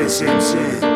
677.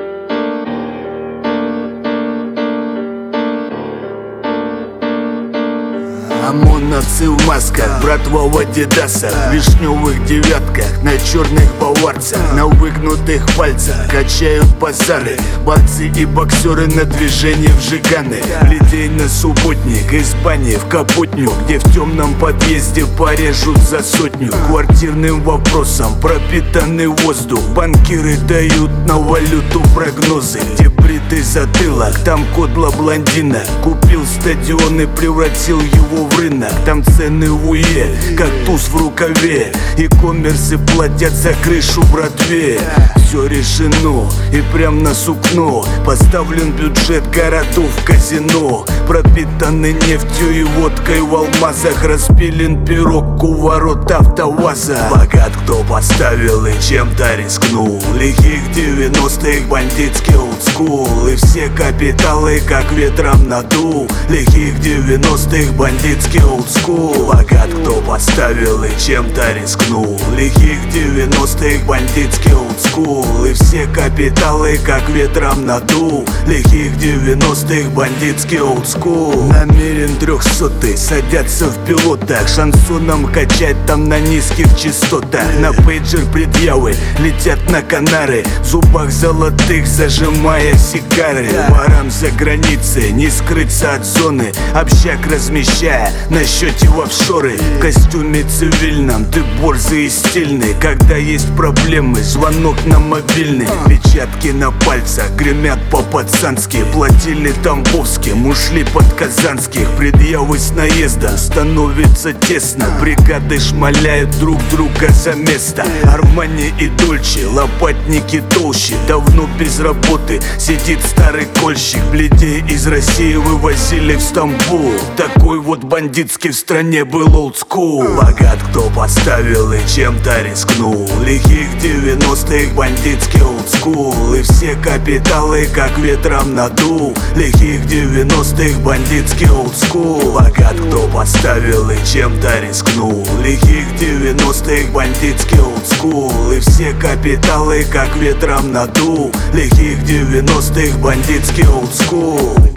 ОМОНовцы в масках, братва в адидасах, в вишневых девятках, на черных баварцах, на выгнутых пальцах качают базары. Борцы и боксеры на движение в жиганы. Людей на субботник, из бани в Капотню, где в темном подъезде порежут за сотню. Квартирным вопросом пропитанный воздух, банкиры дают на валюту прогнозы. Где бритый затылок, там кодла блондина, купил стадион и превратил его в рынок. Там цены в уе, как туз в рукаве, и коммерсы платят за крышу братве. Все решено и прям на сукно поставлен бюджет городов казино. Пропитаны нефтью и водкой в алмазах, распилен пирог у ворот АвтоВАЗа. Богат кто поставил и чем-то рискнул. Лихих 90-х бандитский олдскул, и все капиталы как ветром надул. Лихих 90-х бандитский олдскул. Богат кто поставил и чем-то рискнул. Лихих 90-х бандитский олдскул, и все капиталы как ветром надул. Лихих 90-х бандитский олдскул. Намерен 300-й садятся в пилотах, шансоном качать там на низких частотах. На пейджер предъявы летят на Канары, в зубах золотых зажимая сигары. Ворам за границей не скрыться от зоны, общак размещая на счете в офшоры. В костюме цивильном ты борзый и стильный, когда есть проблемы, звонок на мобильный. Печатки на пальцах гремят по-пацански, платили тамбовским, ушли под казанских. Предъявы с наездом становится тесно, бригады шмаляют друг друга за место. Армани и Дольче, лопатники толще, давно без работы сидит старый кольщик. Бледей из России вывозили в Стамбул, такой вот бандитский в стране был олдскул. Богат кто поставил и чем-то рискнул. Лихих 90-х бандитский олдскул, и все капиталы как ветром надул. Лихих 90-х бандитский олдскул. Богат кто поставил и чем-то рискнул. Лихих 90-х бандитский олдскул, и все капиталы как ветром надул. Лихих 90-х бандитский олдскул.